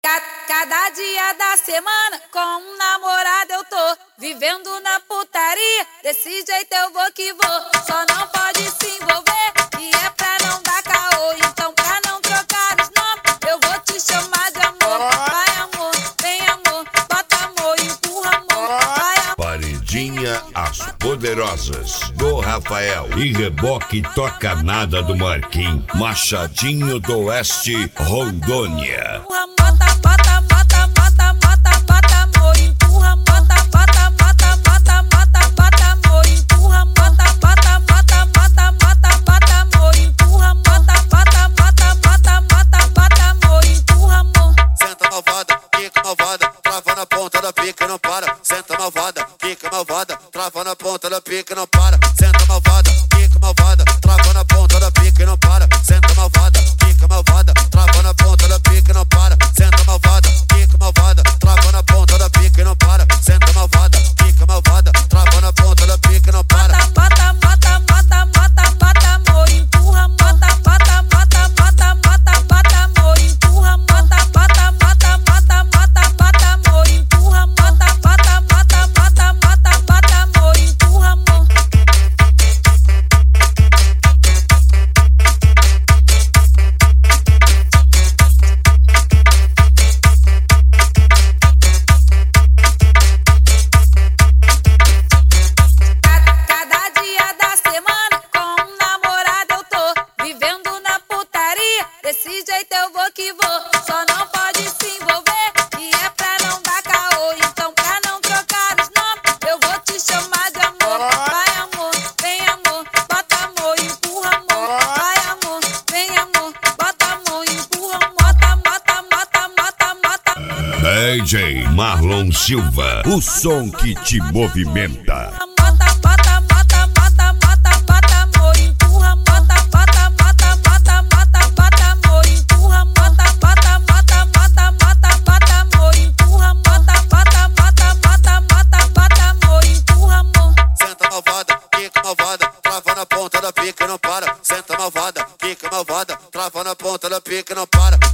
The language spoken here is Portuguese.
Cada dia da semana com um namorado eu tô vivendo na putaria. Desse jeito eu vou que vou, só não pode se envolver, e é pra não dar caô. Então pra não trocar os nomes, eu vou te chamar de amor. Vai amor, vem amor, bota amor, empurra amor. Vai amor. Paredinha As Poderosas do Rafael e Reboque Toca Nada do Marquinhos, Machadinho do Oeste, Rondônia. Trava na ponta da pica, não para. Senta malvada, pica malvada, trava na ponta da pica, não para. Senta malvada, pica malvada, trava na ponta da pica, não para. Senta malvada, pica malvada, trava na ponta da pica, não para. Senta malvada, pica malvada, trava na ponta da pica, não para. Senta malvada, pica malvada, trava na ponta da pica, não para. Desse jeito eu vou que vou, só não pode se envolver, e é pra não dar caô. Então pra não trocar os nomes, eu vou te chamar de amor. Vai amor, vem amor, bota amor, empurra amor. Vai amor, vem amor, bota amor, empurra amor. Bota. DJ Marlon Silva, o som que te movimenta. Trava na ponta da pica, não para. Senta malvada, pica malvada, trava na ponta da pica, não para.